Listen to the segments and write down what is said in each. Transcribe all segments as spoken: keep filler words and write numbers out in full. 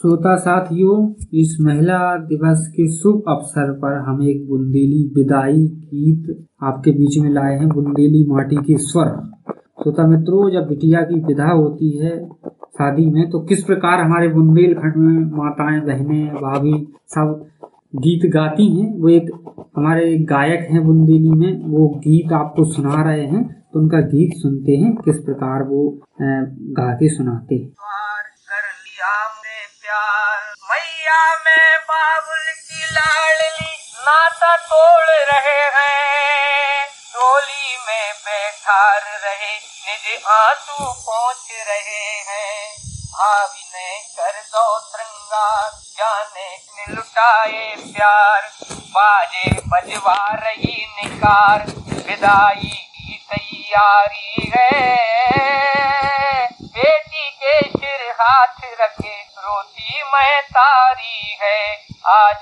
श्रोता साथियों, इस महिला दिवस के शुभ अवसर पर हम एक बुंदेली विदाई गीत आपके बीच में लाए हैं। बुंदेली माटी के स्वर। श्रोता मित्रों, जब बिटिया की विदा होती है शादी में तो किस प्रकार हमारे बुंदेलखंड में माताएं, बहनें, भाभी सब गीत गाती हैं। वो एक हमारे गायक हैं बुंदेली में, वो गीत आपको सुना रहे हैं, तो उनका गीत सुनते हैं किस प्रकार वो गा के सुनाते हैं। मैया में बाबुल की लाडली नाता तोड़ रहे हैं, डोली में बैठार रहे निज आंसू पहुँच रहे हैं। भाभी ने कर दो श्रृंगार जाने लुटाए प्यार, बाजे बजवा रही निकार विदाई की तैयारी है। बेटी के सिर हाथ रखे रोती मैं तारी है, आज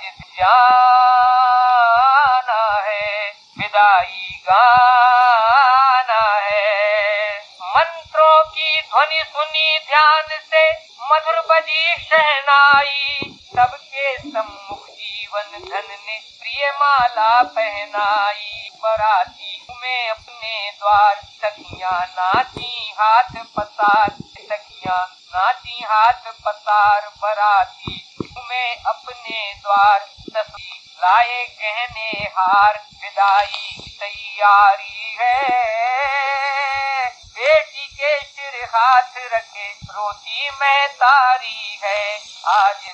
जाना है विदाई गाना है। मंत्रों की ध्वनि सुनी ध्यान से मधुर बजी शहनाई, सबके सम्मुख जीवन धन ने प्रिय माला पहनाई। बराती में अपने द्वार सखियां नाची हाथ पसार, सखियां नाची हाथ पसार। बराती में अपने द्वार सखी लाए गहने हार, विदाई तैयारी है। बेटी के सिर हाथ रखे रोती मैं तारी है, आज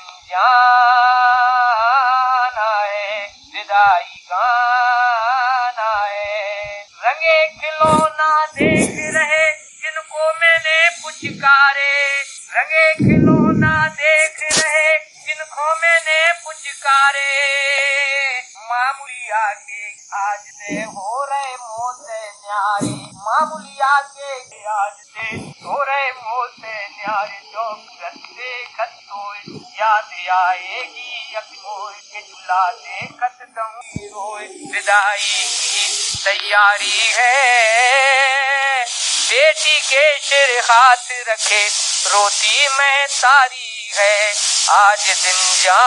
जाना है विदाई गाना है। रंगे खिलौना देख रहे जिनको मैंने पुचकारे, रंगे खिलौना देख रहे जिनको मैंने पुचकारे। मामूलिया के आज से हो रहे मोह से न्यारे, मामूलिया के आज से हो रहे मोह से न्यारे। जो रस्ते खतोए याद आएगी यकमोए, के झूला देखत गहूँ रोए, विदाई की तैयारी है। बेटी के सिर हाथ रखे रोती मैं तारी है, आज दिन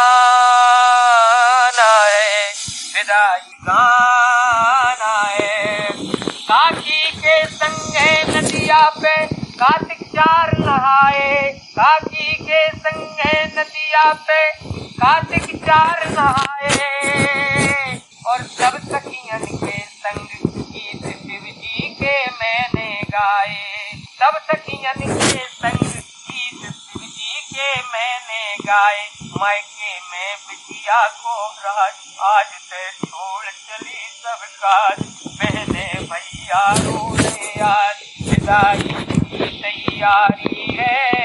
जाना है विदाई गाना है। काकी के संगे नदिया पे कार्तिक चार नहाए, काकी के संगे नदिया पे कार्तिक चार नहाए। और सब सखियन के संग गीत शिव जी के मैंने गाए, सब सखियन के संग गीत शिव जी के मैंने गाए। मायके में बिटिया को राज आज से छोड़ चली सब काज, बहने भैया रो रहे आज विदाई की तैयारी है।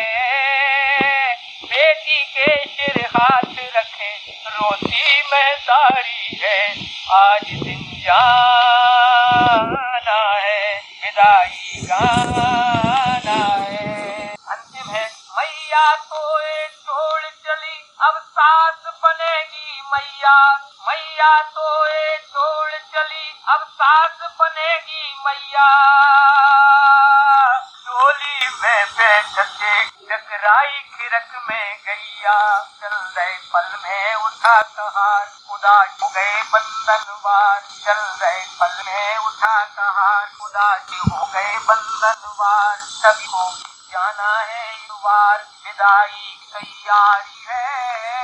बेटी के सिर हाथ रखे रोती मैं तारी है, आज दिन जाना है विदाई गाना है। अंतिम है मैया तो एक छोड़ चली अब सास बनेगी मैया, मैया तो एक छोड़ चली अब सास बनेगी मैया। डोली में बैठ के टकराई खिरक में गैया, चल रहे पल में उठा कहार उदास हो गए बंधनवार, चल रहे पल में उठा कहार उदास हो गए बंधनवार। सभी को जाना है युवार, विदाई तैयारी है।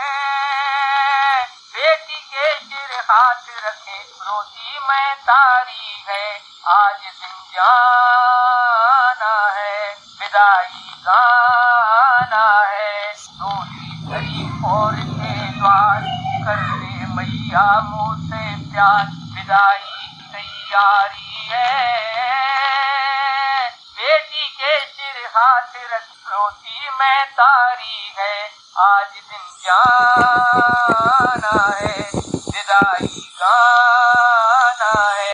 बेटी के सिर हाथ रखे रोती मैं तारी है, आज दिन जाना है विदाई गाना है। डोली धरी और के द्वार करने मैया मुँह से प्यार, विदाई तैयारी है। बेटी के सिर हाथ रख रोती मैं तारी है, आज दिन जाना है विदाई गाना है।